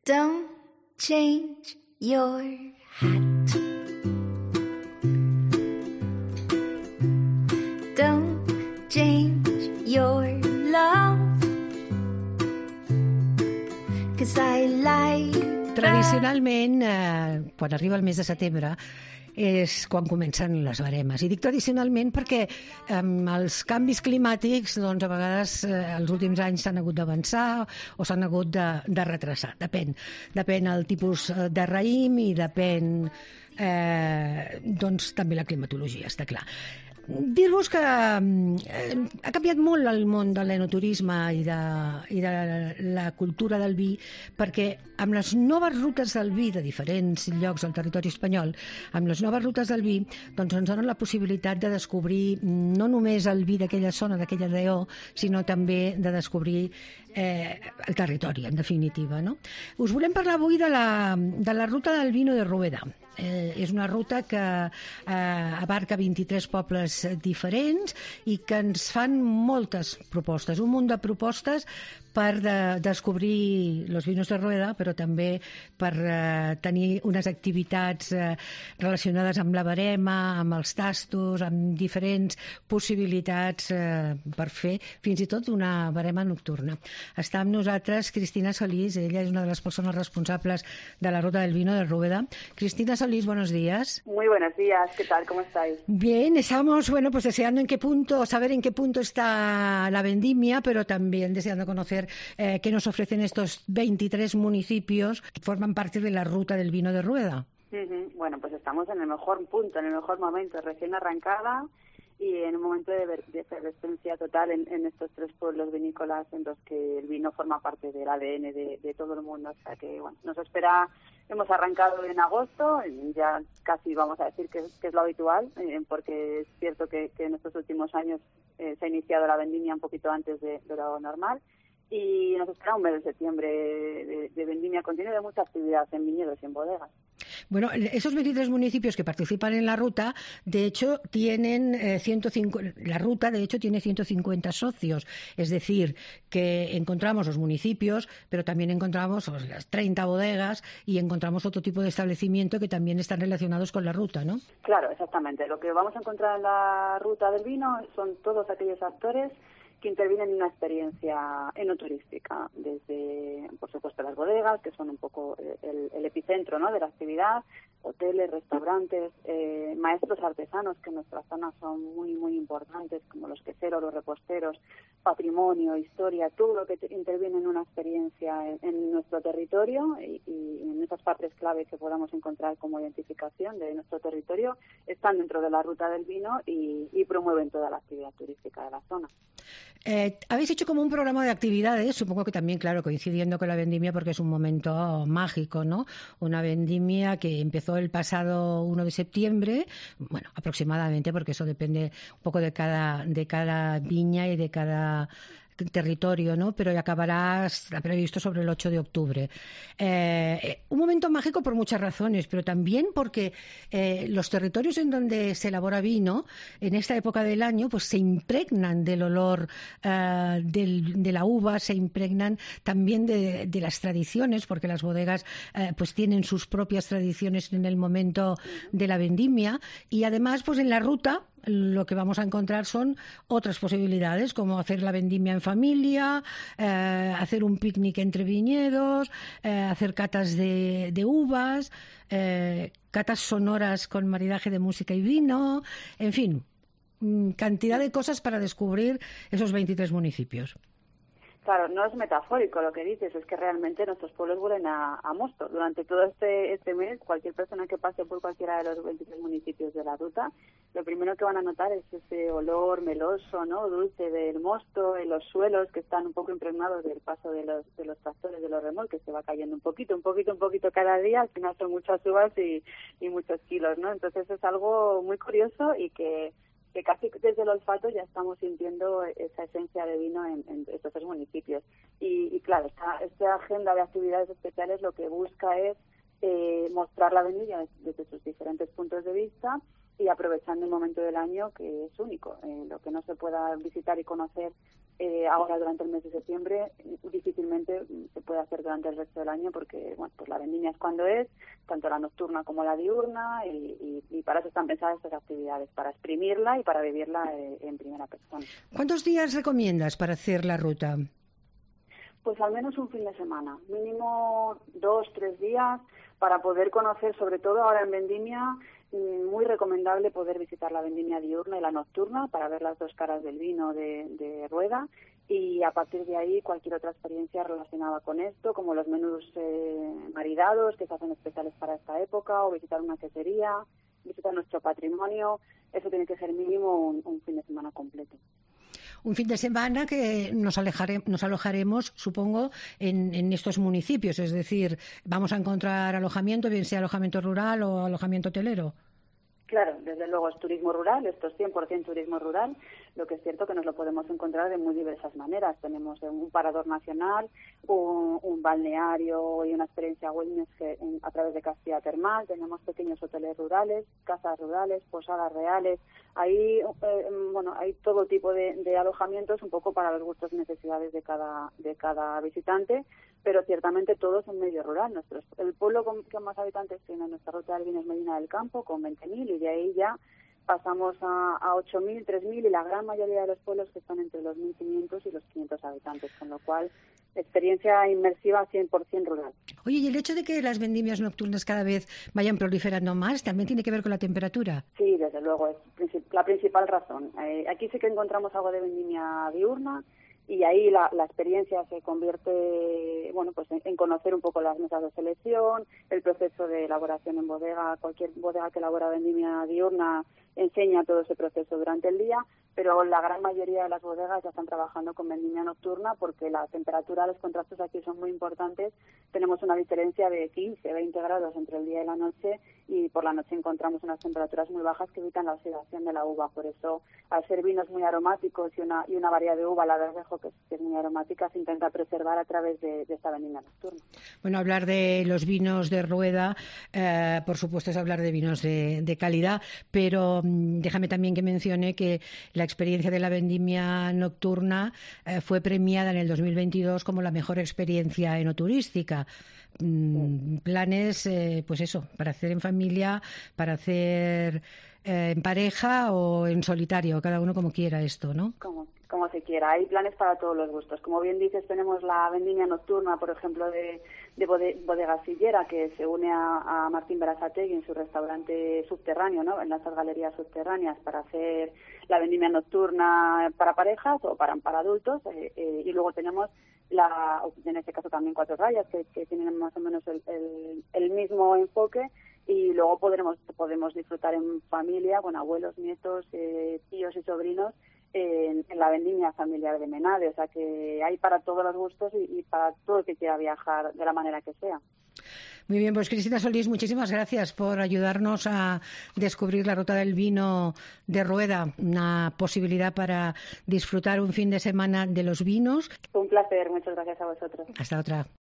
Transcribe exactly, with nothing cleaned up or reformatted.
Don't change your hat. Don't change your love. 'Cause I like. Tradicionalment, eh, quan arriba el mes de setembre, és quan comencen les veremes. I dic tradicionalment perquè amb els canvis climàtics, doncs, a vegades eh, els últims anys s'han hagut d'avançar o s'han hagut de, de retrasar. Depèn. Depèn el tipus de raïm i depèn eh, doncs, també la climatologia, està clar. Dir-vos que eh, ha canviat molt el món de l'enoturisme i de, i de la cultura del vi, perquè amb les noves rutes del vi de diferents llocs del territori espanyol, amb les noves rutes del vi, doncs ens donen la possibilitat de descobrir no només el vi d'aquella zona, d'aquella regió, sinó també de descobrir eh, el territori, en definitiva, no? Us volem parlar avui de la, de la ruta del vino de Rueda. Eh, és una ruta que eh, abarca vint-i-tres pobles diferents i que ens fan moltes propostes, un munt de propostes per de, descobrir els vinos de Rueda, però també per eh, tenir unes activitats eh, relacionades amb la verema, amb els tastos, amb diferents possibilitats eh, per fer fins i tot una verema nocturna. Està amb nosaltres Cristina Solís, ella és una de les persones responsables de la ruta del vino de Rueda. Cristina Solís, buenos días. Muy buenos días, ¿qué tal? ¿Cómo estáis? Bien, estamos, bueno, pues deseando en qué punto, saber en qué punto está la vendimia, pero también deseando conocer eh, qué nos ofrecen estos veintitrés municipios que forman parte de la ruta del vino de Rueda. Uh-huh. Bueno, pues estamos en el mejor punto, en el mejor momento, recién arrancada y en un momento de, de efervescencia total en, en estos tres pueblos vinícolas en los que el vino forma parte del A D N de, de todo el mundo. O sea que, bueno, nos espera, hemos arrancado en agosto, ya casi vamos a decir que, que es lo habitual, eh, porque es cierto que, que en estos últimos años eh, se ha iniciado la vendimia un poquito antes de, de lo normal. Y nos espera un mes de septiembre de, de vendimia continua, de mucha actividad en viñedos y en bodegas. Bueno, esos veintitrés municipios que participan en la ruta, de hecho, tienen eh, ciento cincuenta, la ruta, de hecho, tiene ciento cincuenta socios. Es decir, que encontramos los municipios, pero también encontramos pues, las treinta bodegas y encontramos otro tipo de establecimiento que también están relacionados con la ruta, ¿no? Claro, exactamente. Lo que vamos a encontrar en la ruta del vino son todos aquellos actores que intervienen en una experiencia enoturística, desde, por supuesto, las bodegas, que son un poco el, el epicentro, ¿no?, de la actividad, hoteles, restaurantes, eh, maestros artesanos, que en nuestra zona son muy, muy importantes, como los queseros, los reposteros, patrimonio, historia, todo lo que te, interviene en una experiencia en, en nuestro territorio y, y en esas partes clave que podamos encontrar como identificación de nuestro territorio, están dentro de la ruta del vino y, y promueven toda la actividad turística de la zona. Eh, habéis hecho como un programa de actividades, supongo que también, claro, coincidiendo con la vendimia porque es un momento mágico, ¿no? Una vendimia que empezó el pasado primero de septiembre, bueno, aproximadamente, porque eso depende un poco de cada, de cada viña y de cada territorio, ¿no? Pero acabará, está previsto sobre el ocho de octubre. Eh, un momento mágico por muchas razones, pero también porque eh, los territorios en donde se elabora vino, en esta época del año, pues se impregnan del olor eh, del, de la uva, se impregnan también de, de las tradiciones, porque las bodegas eh, pues tienen sus propias tradiciones en el momento de la vendimia, y además, pues en la ruta, lo que vamos a encontrar son otras posibilidades, como hacer la vendimia en familia, eh, hacer un picnic entre viñedos, eh, hacer catas de, de uvas, eh, catas sonoras con maridaje de música y vino, en fin, cantidad de cosas para descubrir esos veintitrés municipios. Claro, no es metafórico lo que dices, es que realmente nuestros pueblos huelen a, a mosto. Durante todo este, este mes, cualquier persona que pase por cualquiera de los veintitrés municipios de la ruta, lo primero que van a notar es ese olor meloso, ¿no?, dulce del mosto, en los suelos que están un poco impregnados del paso de los, de los tractores, de los remolques, se va cayendo un poquito, un poquito, un poquito cada día, al final son muchas uvas y, y muchos kilos, ¿no? Entonces es algo muy curioso y que que casi desde el olfato ya estamos sintiendo esa esencia de vino en, en estos tres municipios. Y, y claro, esta, esta agenda de actividades especiales lo que busca es eh, mostrar la vendimia desde sus diferentes puntos de vista, y aprovechando un momento del año que es único. Eh, lo que no se pueda visitar y conocer eh, ahora durante el mes de septiembre difícilmente se puede hacer durante el resto del año porque bueno, pues la vendimia es cuando es, tanto la nocturna como la diurna, y, y, y para eso están pensadas estas actividades, para exprimirla y para vivirla eh, en primera persona. ¿Cuántos días recomiendas para hacer la ruta? Pues al menos un fin de semana, mínimo dos, tres días, para poder conocer, sobre todo ahora en vendimia, muy recomendable poder visitar la vendimia diurna y la nocturna para ver las dos caras del vino de, de Rueda, y a partir de ahí cualquier otra experiencia relacionada con esto, como los menús eh, maridados que se hacen especiales para esta época, o visitar una quesería, visitar nuestro patrimonio. Eso tiene que ser mínimo un, un fin de semana completo. Un fin de semana que nos, alejare, nos alojaremos, supongo, en, en estos municipios. Es decir, vamos a encontrar alojamiento, bien sea alojamiento rural o alojamiento hotelero. Claro, desde luego es turismo rural, esto es cien por ciento turismo rural. Lo que es cierto que nos lo podemos encontrar de muy diversas maneras. Tenemos un parador nacional, un, un balneario y una experiencia wellness que, en, a través de Castilla Termal. Tenemos pequeños hoteles rurales, casas rurales, posadas reales. Hay, eh, bueno, hay todo tipo de, de alojamientos, un poco para los gustos y necesidades de cada, de cada visitante, pero ciertamente todo es un medio rural. Nuestros, el pueblo con, que más habitantes tiene nuestra ruta del vino es Medina del Campo, con veinte mil, y de ahí ya pasamos a, a ocho mil, tres mil, y la gran mayoría de los pueblos que están entre los mil quinientos y los quinientos habitantes, con lo cual experiencia inmersiva cien por ciento rural. Oye, ¿y el hecho de que las vendimias nocturnas cada vez vayan proliferando más también tiene que ver con la temperatura? Sí, desde luego, es la principal razón. Eh, aquí sí que encontramos algo de vendimia diurna, y ahí la, la experiencia se convierte, bueno, pues en, en conocer un poco las mesas de selección, el proceso de elaboración en bodega. Cualquier bodega que elabora vendimia diurna enseña todo ese proceso durante el día, pero la gran mayoría de las bodegas ya están trabajando con vendimia nocturna porque la temperatura, los contrastes aquí son muy importantes. Tenemos una diferencia de quince, veinte grados entre el día y la noche, y por la noche encontramos unas temperaturas muy bajas que evitan la oxidación de la uva. Por eso, al ser vinos muy aromáticos y una, y una variedad de uva, la verdejo, que es, que es muy aromática, se intenta preservar a través de, de esta vendimia nocturna. Bueno, hablar de los vinos de Rueda, eh, por supuesto, es hablar de vinos de, de calidad, pero mmm, déjame también que mencione que la experiencia de la vendimia nocturna eh, fue premiada en el dos mil veintidós como la mejor experiencia enoturística. Mm, planes, eh, pues eso, para hacer en familia, para hacer eh, en pareja o en solitario, cada uno como quiera esto, ¿no? Como, como se quiera. Hay planes para todos los gustos. Como bien dices, tenemos la vendimia nocturna, por ejemplo, de, de bode, Bodega Sillera, que se une a, a Martín Berasategui en su restaurante subterráneo, ¿no? En estas galerías subterráneas, para hacer la vendimia nocturna para parejas o para, para adultos. Eh, eh, y luego tenemos la, en este caso también Cuatro Rayas, que, que tienen más o menos el, el, el mismo enfoque, y luego podremos podemos disfrutar en familia, con abuelos, nietos, eh, tíos y sobrinos, en, en la vendimia familiar de Menade. O sea que hay para todos los gustos y, y para todo el que quiera viajar de la manera que sea. Muy bien, pues Cristina Solís, muchísimas gracias por ayudarnos a descubrir la ruta del vino de Rueda, una posibilidad para disfrutar un fin de semana de los vinos. Un placer, muchas gracias a vosotros. Hasta otra.